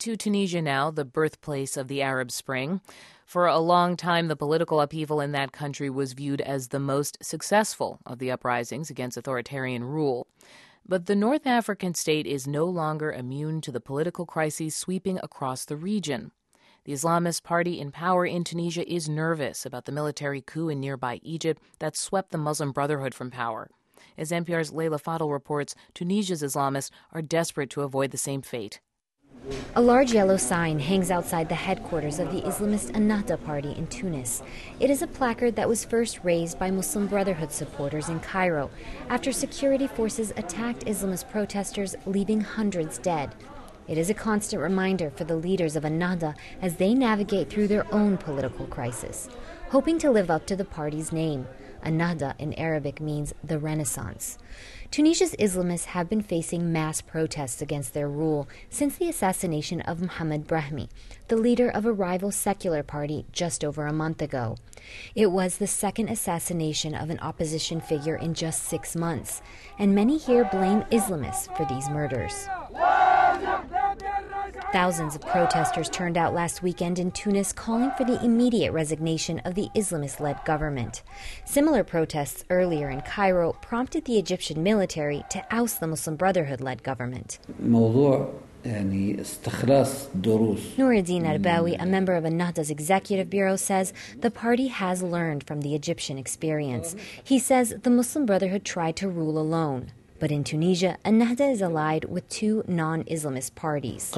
To Tunisia now, the birthplace of the Arab Spring. For a long time, the political upheaval in that country was viewed as the most successful of the uprisings against authoritarian rule. But the North African state is no longer immune to the political crises sweeping across the region. The Islamist party in power in Tunisia is nervous about the military coup in nearby Egypt that swept the Muslim Brotherhood from power. As NPR's Leila Fadel reports, Tunisia's Islamists are desperate to avoid the same fate. A large yellow sign hangs outside the headquarters of the Islamist Ennahda party in Tunis. It is a placard that was first raised by Muslim Brotherhood supporters in Cairo after security forces attacked Islamist protesters, leaving hundreds dead. It is a constant reminder for the leaders of Ennahda as they navigate through their own political crisis, hoping to live up to the party's name. Ennahda in Arabic means the Renaissance. Tunisia's Islamists have been facing mass protests against their rule since the assassination of Mohamed Brahmi, the leader of a rival secular party, just over a month ago. It was the second assassination of an opposition figure in just 6 months, and many here blame Islamists for these murders. Thousands of protesters turned out last weekend in Tunis calling for the immediate resignation of the Islamist-led government. Similar protests earlier in Cairo prompted the Egyptian military to oust the Muslim Brotherhood-led government. Noureddin Arbawi, a member of Ennahda's executive bureau, says the party has learned from the Egyptian experience. He says the Muslim Brotherhood tried to rule alone. But in Tunisia, Ennahda is allied with two non-Islamist parties.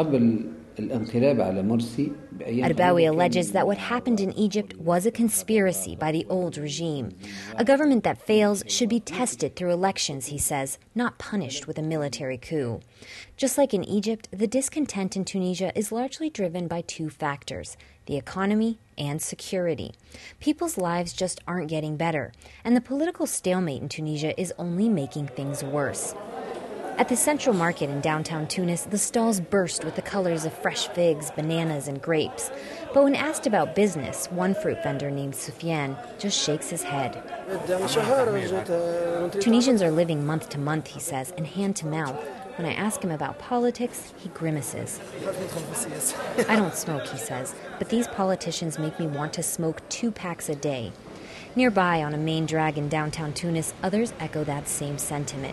Arbawi alleges that what happened in Egypt was a conspiracy by the old regime. A government that fails should be tested through elections, he says, not punished with a military coup. Just like in Egypt, the discontent in Tunisia is largely driven by two factors: the economy and security. People's lives just aren't getting better, and the political stalemate in Tunisia is only making things worse. At the central market in downtown Tunis, the stalls burst with the colors of fresh figs, bananas, and grapes. But when asked about business, one fruit vendor named Soufiane just shakes his head. Tunisians are living month to month, he says, and hand to mouth. When I ask him about politics, he grimaces. I don't smoke, he says, but these politicians make me want to smoke 2 packs a day. Nearby, on a main drag in downtown Tunis, others echo that same sentiment.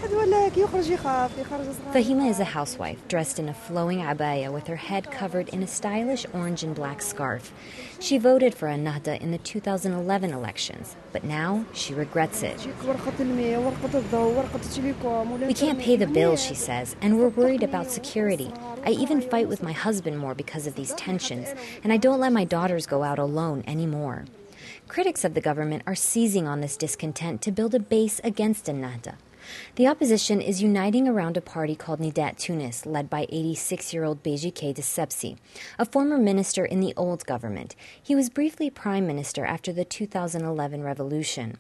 Fahima is a housewife, dressed in a flowing abaya with her head covered in a stylish orange and black scarf. She voted for Ennahda in the 2011 elections, but now she regrets it. We can't pay the bills, she says, and we're worried about security. I even fight with my husband more because of these tensions, and I don't let my daughters go out alone anymore. Critics of the government are seizing on this discontent to build a base against Ennahda. The opposition is uniting around a party called Nidat Tunis, led by 86-year-old Beji Caid Essebsi, a former minister in the old government. He was briefly prime minister after the 2011 revolution.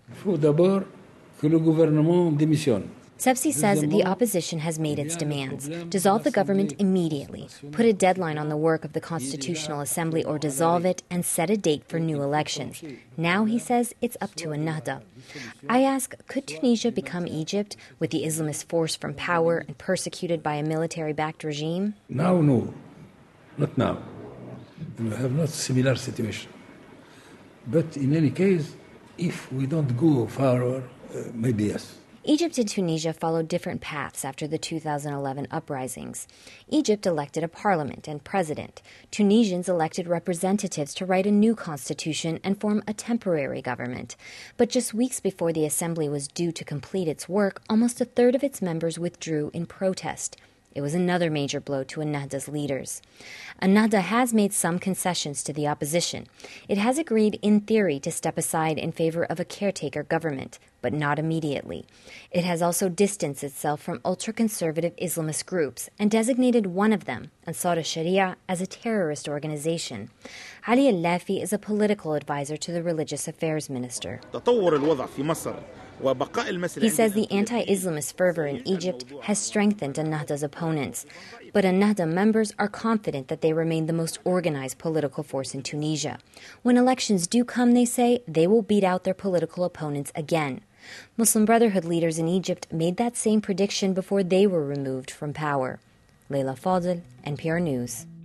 Essebsi says the opposition has made its demands. Dissolve the government immediately, put a deadline on the work of the Constitutional Assembly or dissolve it, and set a date for new elections. Now, he says, it's up to Ennahda. I ask, could Tunisia become Egypt, with the Islamist forced from power and persecuted by a military-backed regime? Now, no. Not now. We have not similar situation. But in any case, if we don't go far, maybe yes. Egypt and Tunisia followed different paths after the 2011 uprisings. Egypt elected a parliament and president. Tunisians elected representatives to write a new constitution and form a temporary government. But just weeks before the assembly was due to complete its work, almost a third of its members withdrew in protest. It was another major blow to Ennahda's leaders. Ennahda has made some concessions to the opposition. It has agreed, in theory, to step aside in favor of a caretaker government, but not immediately. It has also distanced itself from ultra-conservative Islamist groups and designated one of them, Ansar al-Sharia, as a terrorist organization. Ali al-Lafi is a political advisor to the religious affairs minister. He says the anti-Islamist fervor in Egypt has strengthened Ennahda's opponents. But Ennahda members are confident that they remain the most organized political force in Tunisia. When elections do come, they say, they will beat out their political opponents again. Muslim Brotherhood leaders in Egypt made that same prediction before they were removed from power. Leila Fadel, NPR News.